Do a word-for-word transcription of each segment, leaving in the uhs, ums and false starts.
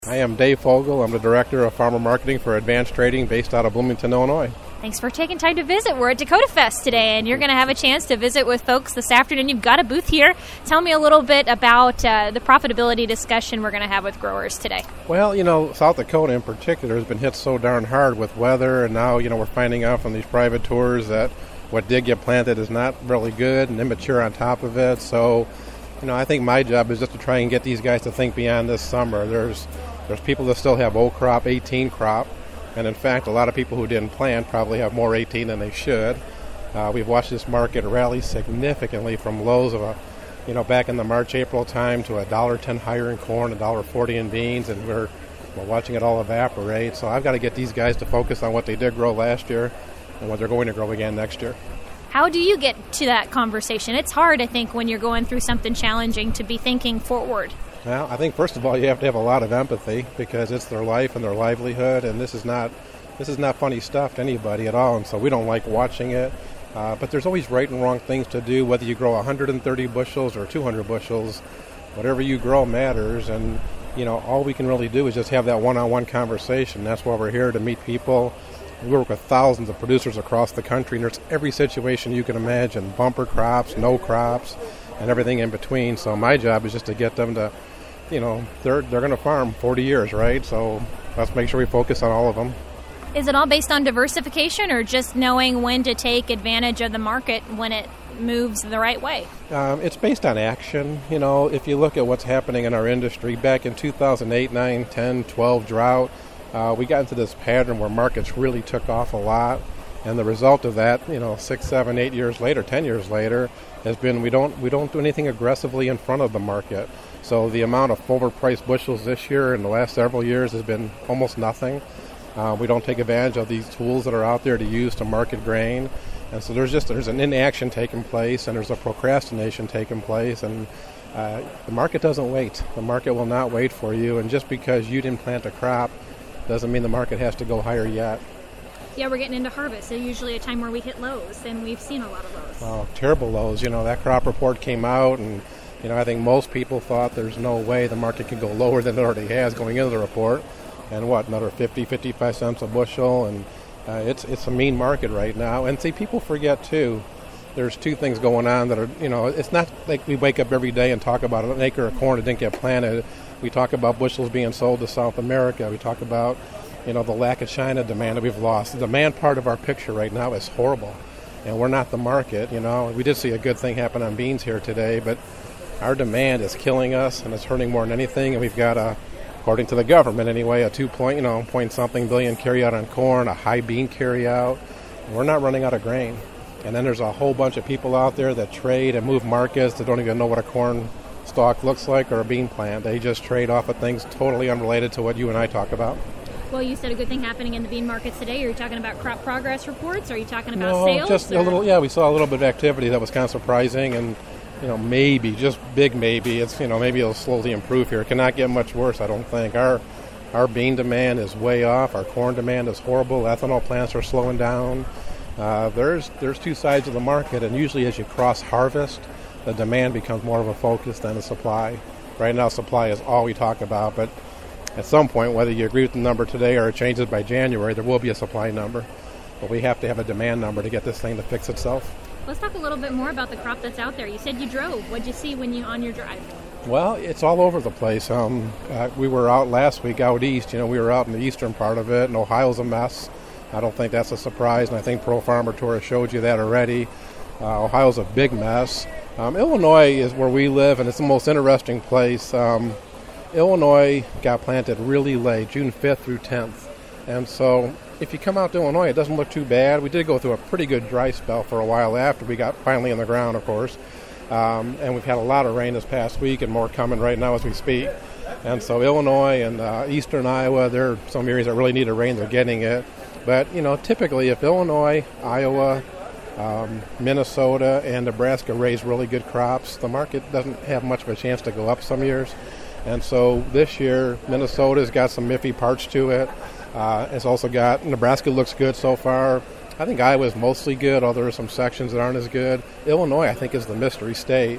I am Dave Fogel. I'm the Director of Farmer Marketing for Advanced Trading based out of Bloomington, Illinois. Thanks for taking time to visit. We're at Dakota Fest today, and you're going to have a chance to visit with folks this afternoon. You've got a booth here. Tell me a little bit about uh, the profitability discussion we're going to have with growers today. Well, you know, South Dakota in particular has been hit so darn hard with weather, and now, you know, we're finding out from these private tours that what did get planted is not really good and immature on top of it. So, you know, I think my job is just to try and get these guys to think beyond this summer. There's There's people that still have old crop, eighteen crop, and in fact, a lot of people who didn't plant probably have more eighteen than they should. Uh, we've watched this market rally significantly from lows of a, you know, back in the March, April time to a dollar ten higher in corn, a dollar forty in beans, and we're we're watching it all evaporate. So I've got to get these guys to focus on what they did grow last year and what they're going to grow again next year. How do you get to that conversation? It's hard, I think, when you're going through something challenging to be thinking forward. Well, I think first of all you have to have a lot of empathy because it's their life and their livelihood, and this is not this is not funny stuff to anybody at all, and so we don't like watching it. Uh, but there's always right and wrong things to do, whether you grow one hundred thirty bushels or two hundred bushels. Whatever you grow matters, and you know all we can really do is just have that one-on-one conversation. That's why we're here, to meet people. We work with thousands of producers across the country, and there's every situation you can imagine: bumper crops, no crops, and everything in between. So my job is just to get them to, you know, they're they're going to farm forty years, right? So let's make sure we focus on all of them. Is it all based on diversification or just knowing when to take advantage of the market when it moves the right way? Um, it's based on action. You know, if you look at what's happening in our industry, back in two thousand eight, nine, ten, twelve drought, uh, we got into this pattern where markets really took off a lot. And the result of that, you know, six, seven, eight years later, ten years later, has been we don't we don't do anything aggressively in front of the market. So the amount of forward-priced bushels this year and the last several years has been almost nothing. Uh, we don't take advantage of these tools that are out there to use to market grain. And so there's just there's an inaction taking place, and there's a procrastination taking place, and uh, the market doesn't wait. The market will not wait for you, and just because you didn't plant a crop doesn't mean the market has to go higher yet. Yeah, we're getting into harvest. So usually a time where we hit lows, and we've seen a lot of lows. Oh, terrible lows. You know, that crop report came out, and, you know, I think most people thought there's no way the market could go lower than it already has going into the report. And what, another fifty, fifty-five cents a bushel, and uh, it's it's a mean market right now. And see, people forget, too, there's two things going on that are, you know, it's not like we wake up every day and talk about an acre of corn that didn't get planted. We talk about bushels being sold to South America. We talk about, you know, the lack of China demand that we've lost. The demand part of our picture right now is horrible, and we're not the market, you know. We did see a good thing happen on beans here today, but our demand is killing us, and it's hurting more than anything, and we've got a, according to the government anyway, a two point, you know, point something billion carryout on corn, a high bean carryout, and we're not running out of grain. And then there's a whole bunch of people out there that trade and move markets that don't even know what a corn stalk looks like or a bean plant. They just trade off of things totally unrelated to what you and I talk about. Well, you said a good thing happening in the bean markets today. Are you talking about crop progress reports? Are you talking about no, sales? just or? a little. Yeah, we saw a little bit of activity that was kind of surprising, and you know, maybe just big maybe. It's you know maybe it'll slowly improve here. It cannot get much worse, I don't think. Our our bean demand is way off. Our corn demand is horrible. Ethanol plants are slowing down. Uh, there's there's two sides of the market, and usually as you cross harvest, the demand becomes more of a focus than the supply. Right now, supply is all we talk about, but at some point, whether you agree with the number today or it changes by January, there will be a supply number. But we have to have a demand number to get this thing to fix itself. Let's talk a little bit more about the crop that's out there. You said you drove. What'd you see when you on your drive? Well, it's all over the place. Um, uh, we were out last week out east. You know, we were out in the eastern part of it, and Ohio's a mess. I don't think that's a surprise, and I think Pro Farmer Tour has showed you that already. Uh, Ohio's a big mess. Um, Illinois is where we live, and it's the most interesting place. Um, Illinois got planted really late, June fifth through tenth. And so if you come out to Illinois, it doesn't look too bad. We did go through a pretty good dry spell for a while after we got finally in the ground, of course. Um, and we've had a lot of rain this past week and more coming right now as we speak. And so Illinois and uh, eastern Iowa, there are some areas that really need a rain. They're getting it. But, you know, typically if Illinois, Iowa, um, Minnesota, and Nebraska raise really good crops, the market doesn't have much of a chance to go up some years. And so this year, Minnesota's got some iffy parts to it. Uh, it's also got, Nebraska looks good so far. I think Iowa's mostly good, although there are some sections that aren't as good. Illinois, I think, is the mystery state.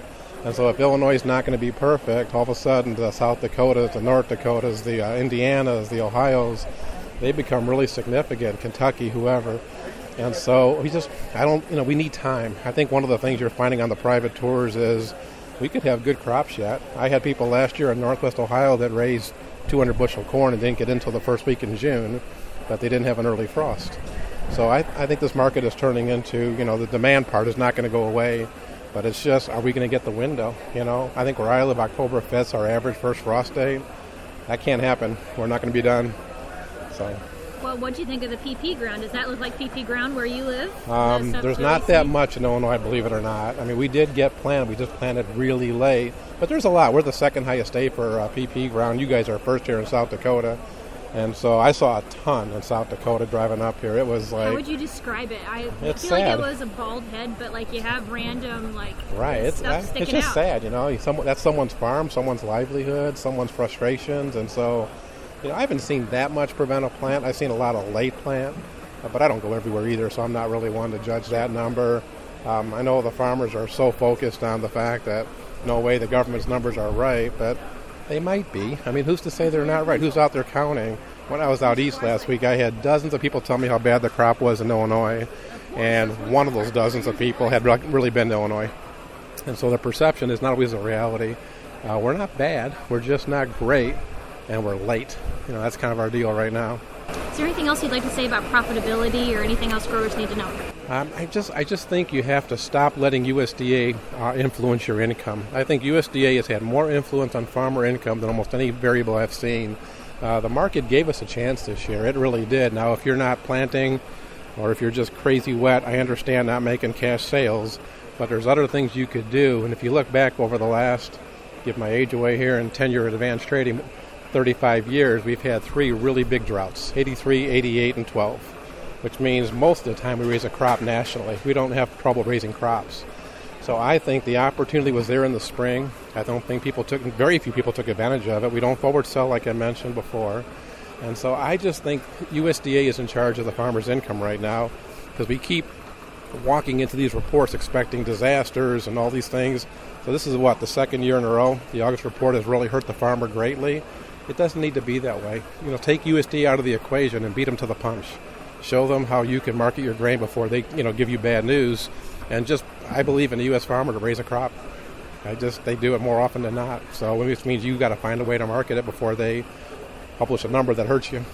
And so if Illinois is not going to be perfect, all of a sudden the South Dakotas, the North Dakotas, the uh, Indianas, the Ohios, they become really significant, Kentucky, whoever. And so we just, I don't, you know, we need time. I think one of the things you're finding on the private tours is we could have good crops yet. I had people last year in Northwest Ohio that raised two hundred bushel corn and didn't get in until the first week in June, but they didn't have an early frost. So I, I think this market is turning into, you know, the demand part is not going to go away, but it's just, are we going to get the window? You know, I think where I live, October fifth, our average first frost date. That can't happen. We're not going to be done. So. Well, what do you think of the P P ground? Does that look like P P ground where you live? Um, there's not that much in Illinois, believe it or not. I mean, we did get planted. We just planted really late. But there's a lot. We're the second highest state for uh, P P ground. You guys are first here in South Dakota. And so I saw a ton in South Dakota driving up here. It was like... How would you describe it? I it's feel sad. like it was a bald head, but like you have random like right. It's, stuff I, sticking it's just out. sad, you know. Some, that's someone's farm, someone's livelihood, someone's frustrations. And so... You know, I haven't seen that much preventive plant. I've seen a lot of late plant, uh, but I don't go everywhere either, so I'm not really one to judge that number. Um, I know the farmers are so focused on the fact that no way the government's numbers are right, but they might be. I mean, who's to say they're not right? Who's out there counting? When I was out east last week, I had dozens of people tell me how bad the crop was in Illinois, and one of those dozens of people had really been to Illinois. And so the perception is not always a reality. Uh, we're not bad. We're just not great. And we're late. You know, that's kind of our deal right now. Is there anything else you'd like to say about profitability or anything else growers need to know? Um, I just I just think you have to stop letting U S D A uh, influence your income. I think U S D A has had more influence on farmer income than almost any variable I've seen. Uh, the market gave us a chance this year. It really did. Now, if you're not planting or if you're just crazy wet, I understand not making cash sales, but there's other things you could do. And if you look back over the last, give my age away here, in ten-year advanced trading, thirty-five years, we've had three really big droughts, eighty-three, eighty-eight, and twelve, which means most of the time we raise a crop nationally. We don't have trouble raising crops. So I think the opportunity was there in the spring. I don't think people took, very few people took advantage of it. We don't forward sell like I mentioned before. And so I just think U S D A is in charge of the farmer's income right now because we keep walking into these reports expecting disasters and all these things. So this is what, the second year in a row the August report has really hurt the farmer greatly. It doesn't need to be that way. You know, take U S D A out of the equation and beat them to the punch. Show them how you can market your grain before they, you know, give you bad news. And just, I believe in the U S farmer to raise a crop. I just, they do it more often than not. So which means you got to find a way to market it before they publish a number that hurts you.